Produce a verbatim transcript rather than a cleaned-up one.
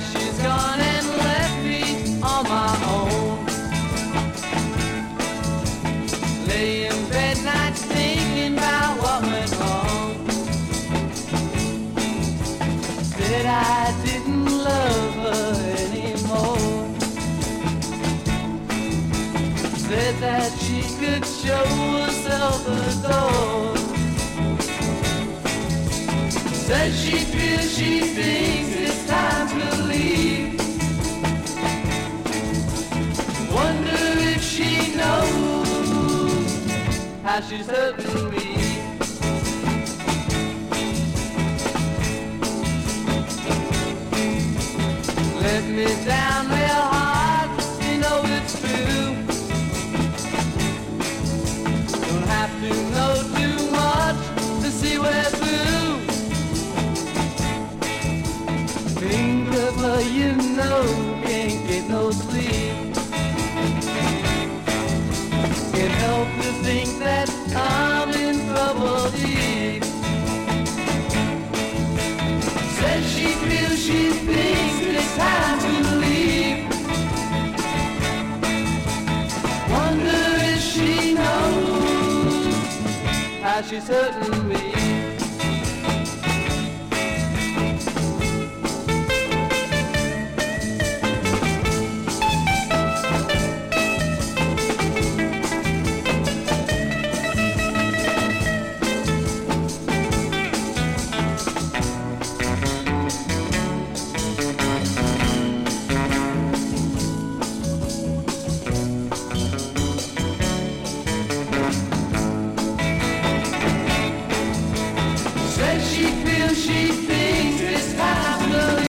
she's gone and left me on my own. Lay in bed nights thinking about what went wrong. Said I didn't love her anymore. Said that she could show herself the door. Said she feels, she thinks it's time to leave. Wonder if she knows how she's hurting me. Let me down real hard, you know it's true. Don't have to know too much to see we're through. Think of her, you know, can't get no sleep. Can't help to think that I'm in trouble deep. Says she feels, she thinks it's time to leave. Wonder if she knows how she's hurting me. She feels, she feels